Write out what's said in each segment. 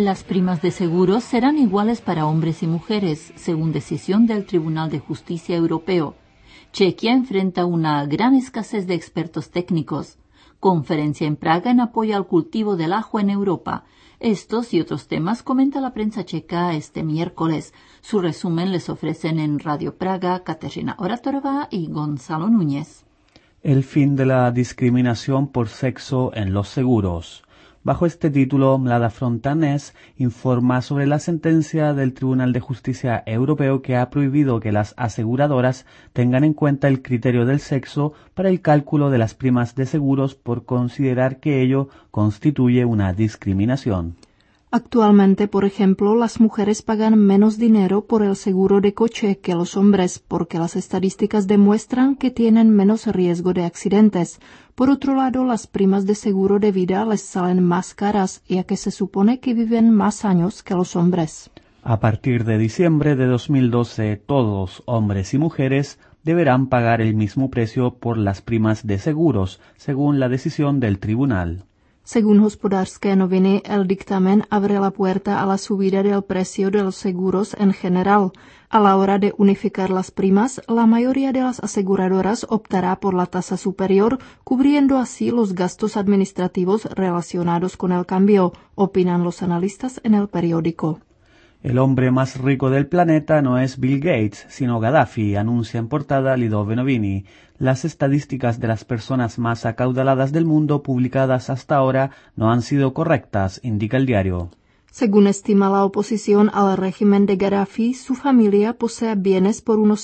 Las primas de seguros serán iguales para hombres y mujeres, según decisión del Tribunal de Justicia Europeo. Chequia enfrenta una gran escasez de expertos técnicos. Conferencia en Praga en apoyo al cultivo del ajo en Europa. Estos y otros temas comenta la prensa checa este miércoles. Su resumen les ofrecen en Radio Praga Kateřina Oratorova y Gonzalo Núñez. El fin de la discriminación por sexo en los seguros. Bajo este título, Mlada Frontanés informa sobre la sentencia del Tribunal de Justicia Europeo que ha prohibido que las aseguradoras tengan en cuenta el criterio del sexo para el cálculo de las primas de seguros por considerar que ello constituye una discriminación. Actualmente, por ejemplo, las mujeres pagan menos dinero por el seguro de coche que los hombres, porque las estadísticas demuestran que tienen menos riesgo de accidentes. Por otro lado, las primas de seguro de vida les salen más caras, ya que se supone que viven más años que los hombres. A partir de diciembre de 2012, todos, hombres y mujeres, deberán pagar el mismo precio por las primas de seguros, según la decisión del tribunal. Según Hospodářské noviny, el dictamen abre la puerta a la subida del precio de los seguros en general. A la hora de unificar las primas, la mayoría de las aseguradoras optará por la tasa superior, cubriendo así los gastos administrativos relacionados con el cambio, opinan los analistas en el periódico. El hombre más rico del planeta no es Bill Gates, sino Gaddafi, anuncia en portada Lidove Novini. Las estadísticas de las personas más acaudaladas del mundo publicadas hasta ahora no han sido correctas, indica el diario. Según estima la oposición al régimen de Gaddafi, su familia posee bienes por unos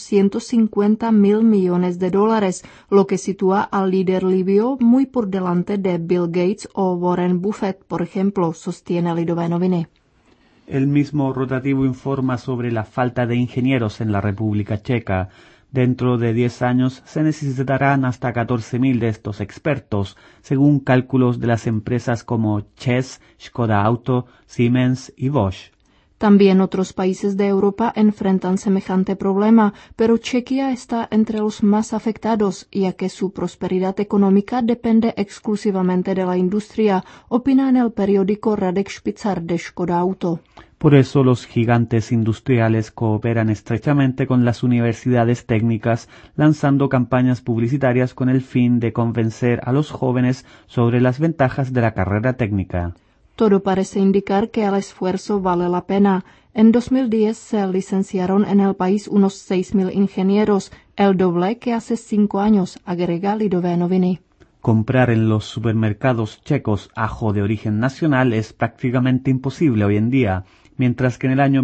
150.000 millones de dólares, lo que sitúa al líder libio muy por delante de Bill Gates o Warren Buffett, por ejemplo, sostiene Lidove Noviny. El mismo rotativo informa sobre la falta de ingenieros en la República Checa. Dentro de 10 años se necesitarán hasta 14.000 de estos expertos, según cálculos de las empresas como ČEZ, Škoda Auto, Siemens y Bosch. También otros países de Europa enfrentan semejante problema, pero Chequia está entre los más afectados, ya que su prosperidad económica depende exclusivamente de la industria, opina en el periódico Radek Špicar de Škoda Auto. Por eso los gigantes industriales cooperan estrechamente con las universidades técnicas, lanzando campañas publicitarias con el fin de convencer a los jóvenes sobre las ventajas de la carrera técnica. Todo parece indicar que el esfuerzo vale la pena. En 2010 se licenciaron en el país unos 6.000 ingenieros, el doble que hace 5 años, agrega Lidove Noviny. Comprar en los supermercados checos ajo de origen nacional es prácticamente imposible hoy en día, mientras que en el año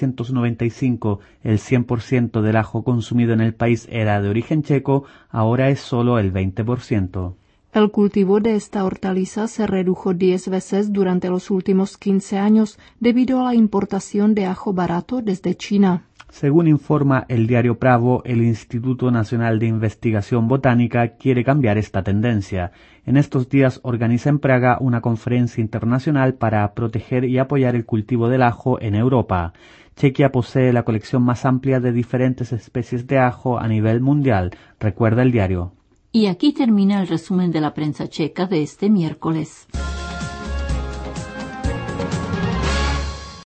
1995 el 100% del ajo consumido en el país era de origen checo, ahora es solo el 20%. El cultivo de esta hortaliza se redujo 10 veces durante los últimos 15 años debido a la importación de ajo barato desde China. Según informa el diario Pravo, el Instituto Nacional de Investigación Botánica quiere cambiar esta tendencia. En estos días organiza en Praga una conferencia internacional para proteger y apoyar el cultivo del ajo en Europa. Chequia posee la colección más amplia de diferentes especies de ajo a nivel mundial, recuerda el diario. Y aquí termina el resumen de la prensa checa de este miércoles.